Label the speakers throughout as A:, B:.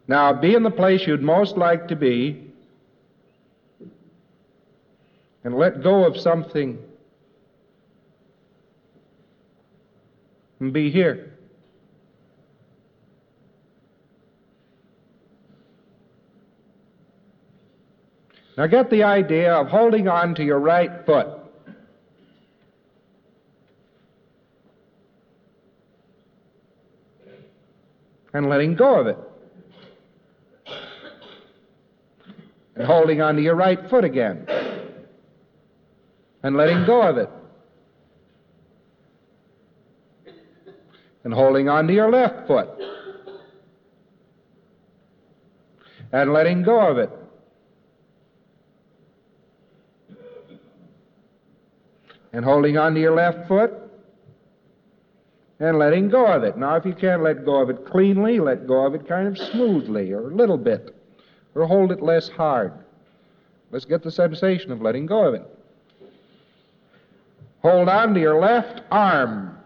A: Now, be in the place you'd most like to be and let go of something and be here. Now get the idea of holding on to your right foot. And letting go of it. And holding on to your right foot again. And letting go of it. And holding on to your left foot. And letting go of it. And holding on to your left foot. And letting go of it. Now, if you can't let go of it cleanly, let go of it kind of smoothly, or a little bit, or hold it less hard. Let's get the sensation of letting go of it. Hold on to your left arm.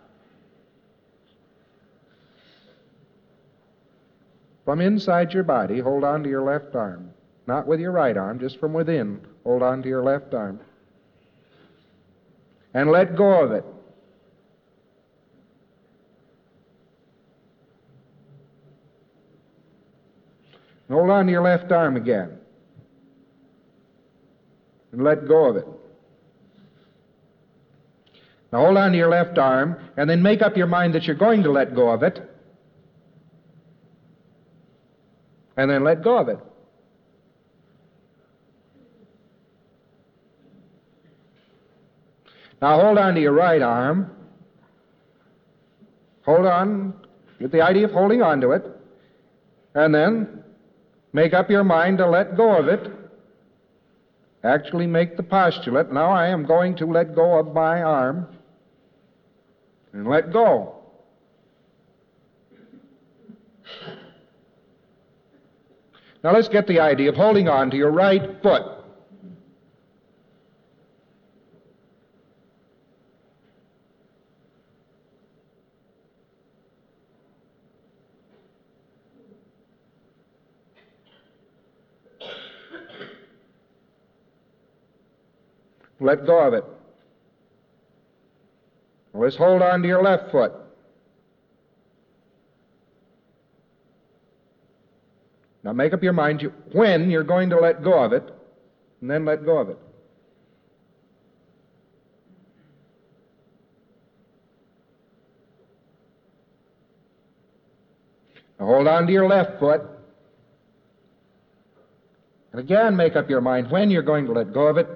A: From inside your body, hold on to your left arm. Not with your right arm, just from within. Hold on to your left arm. And let go of it. Hold on to your left arm again. And let go of it. Now hold on to your left arm, and then make up your mind that you're going to let go of it. And then let go of it. Now hold on to your right arm. Hold on, get the idea of holding on to it. And then make up your mind to let go of it. Actually make the postulate, now I am going to let go of my arm. And let go. Now let's get the idea of holding on to your right foot. Let go of it. Let's hold on to your left foot. Now make up your mind when you're going to let go of it, and then let go of it. Now hold on to your left foot. And again make up your mind when you're going to let go of it,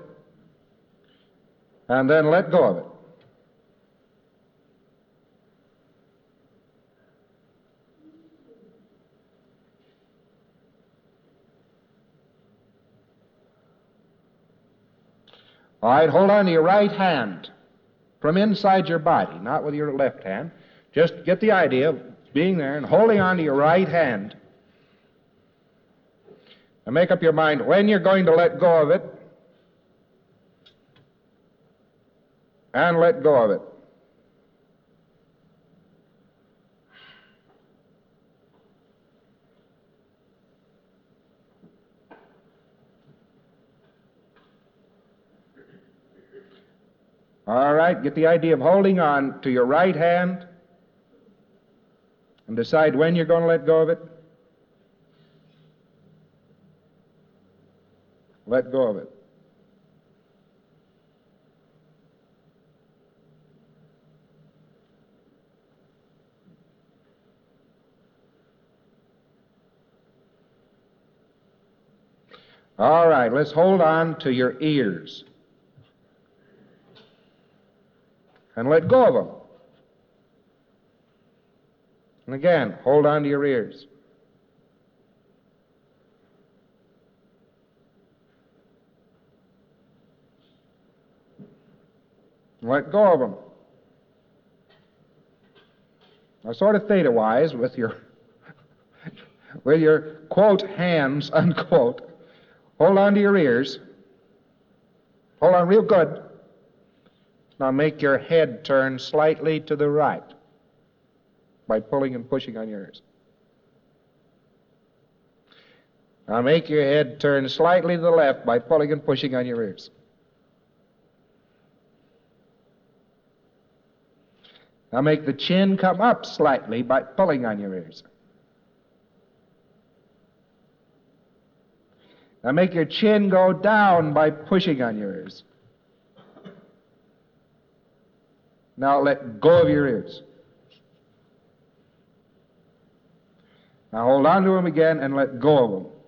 A: and then let go of it. All right, hold on to your right hand from inside your body, not with your left hand. Just get the idea of being there and holding on to your right hand. And make up your mind when you're going to let go of it, and let go of it. All right, get the idea of holding on to your right hand and decide when you're going to let go of it. Let go of it. All right, let's hold on to your ears. And let go of them. And again, hold on to your ears. And let go of them. Now, sort of theta-wise, with your quote hands, unquote, hold on to your ears. Hold on real good. Now make your head turn slightly to the right by pulling and pushing on your ears. Now make your head turn slightly to the left by pulling and pushing on your ears. Now make the chin come up slightly by pulling on your ears. Now make your chin go down by pushing on your ears. Now let go of your ears. Now hold on to them again and let go of them.